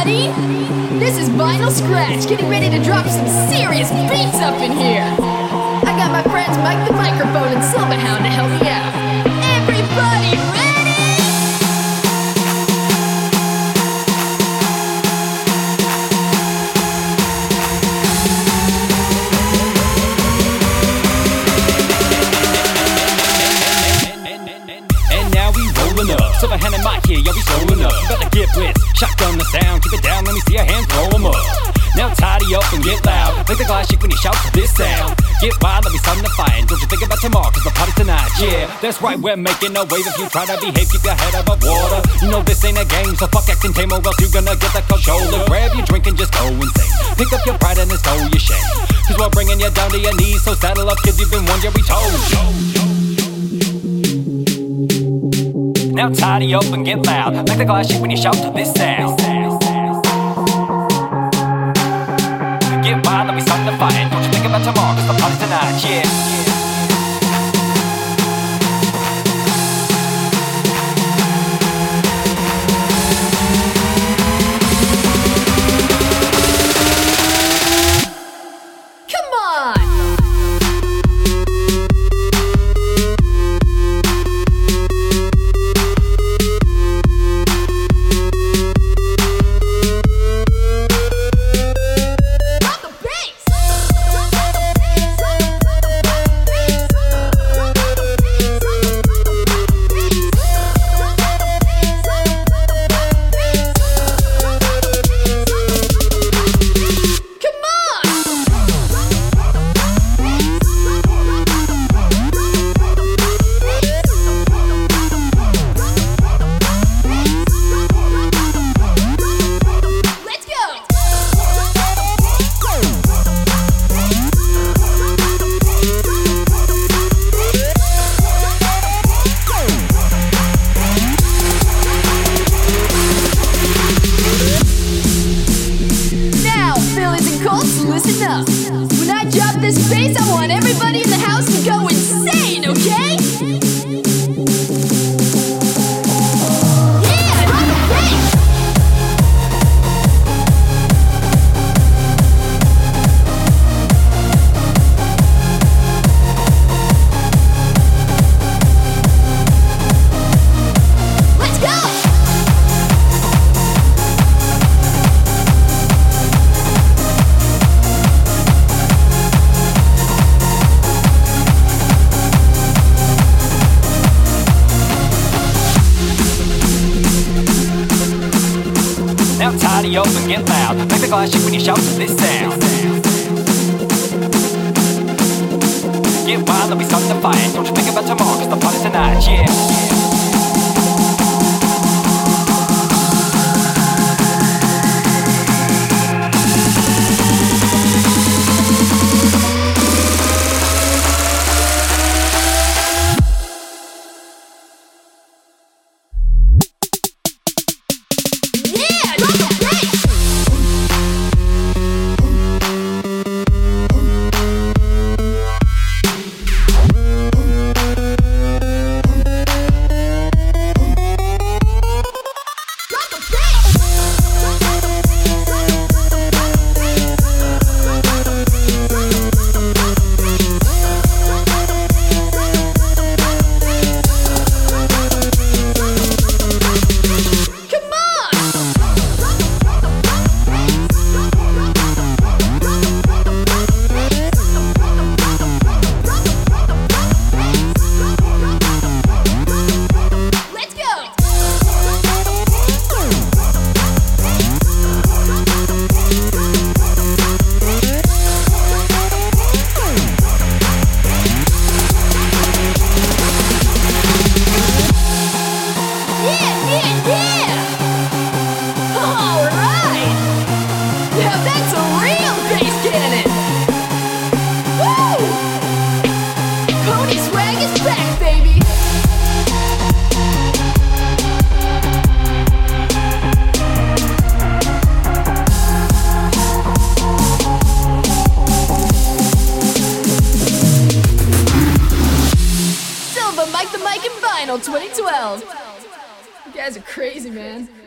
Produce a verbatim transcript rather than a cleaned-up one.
ready? This is Vinyl Scratch, getting ready to drop some serious beats up in here. I got my friends Mike the Microphone and Silverhound to help me out. Everybody ready? And now we rolling up. Silverhand and Mike here, yo, we rolling up. You better get blitz, shotgun the sound, keep it down, let me see your hands throw 'em up. Now tidy up and get loud, make the glass shake when you shout to this sound. Get wild, let me something to find. Don't you think about tomorrow, cause the party's tonight. Yeah, that's right, we're making a wave. If you try to behave, keep your head above water. You know this ain't a game, so fuck acting tame or else you gonna get the cold shoulder. Grab your drink and just go insane. Pick up your pride and then stow your shame. Cause we're bringing you down to your knees, so saddle up kids, you've been one year we told. Now tidy up and get loud, make the glass shake when you shout to this sound. Get wild, let me start the fight. Don't you think about tomorrow, cause the party's tonight, yeah. Listen up. When I drop this bass, I want everybody in the house to go insane, okay? Yeah, drop the bass! Let's go! Now tidy up and get loud, make the glass shake when you shout to this sound. Get wild, let me start the fight. Don't you think about tomorrow, cause the party's tonight, yeah. Mike the Mike and Vinyl twenty twelve. You guys are crazy, man.